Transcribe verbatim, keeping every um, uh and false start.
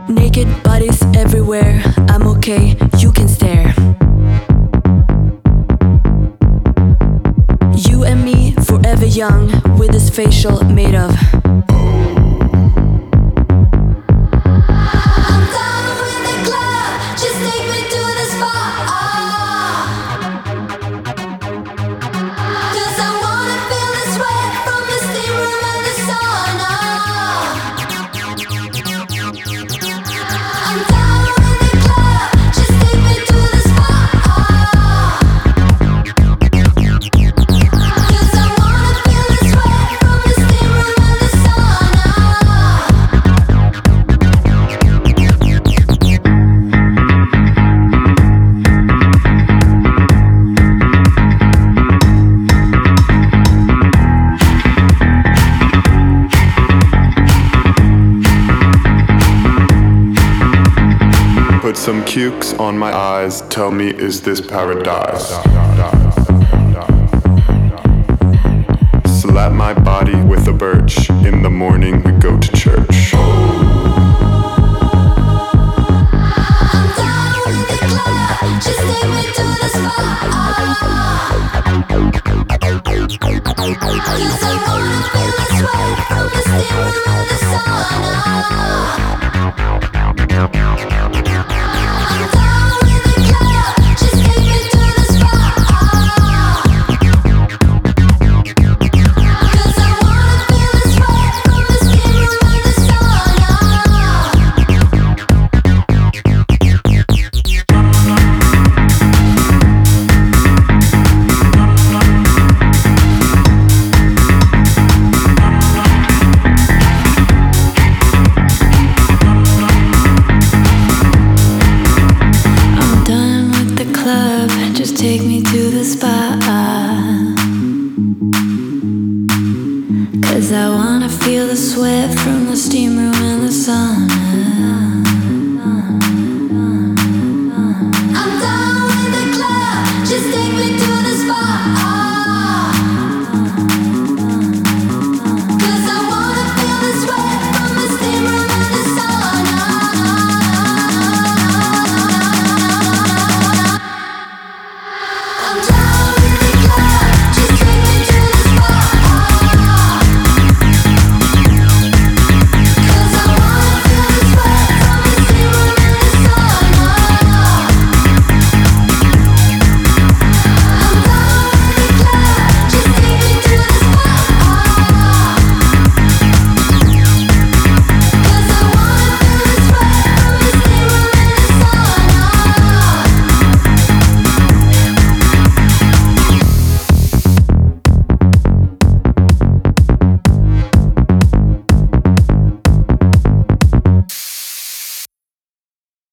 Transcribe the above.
Naked bodies everywhere, I'm okay, you can stare. You and me, forever young, with this facial made of. I'm done with the club, just take me to the spot. Cause I wanna feel the sweat from the steam room and the sauna. I'm done with the club, just take me to the spot. Cause I wanna feel the sweat from the steam room and the sauna. Put some cukes on my eyes, tell me, is this paradise? Slap my body with a birch, in the morning we go to church. I'm done with the club, just take me to the spot. Cause I wanna feel the sweat from the steam room and the sauna. I'm done with the club, just take me to the spot. Cause I wanna feel the sweat from the steam room and the sauna. I'm done with the club, just take me to the spot. Cause I wanna feel the sweat from the steam room and the sauna.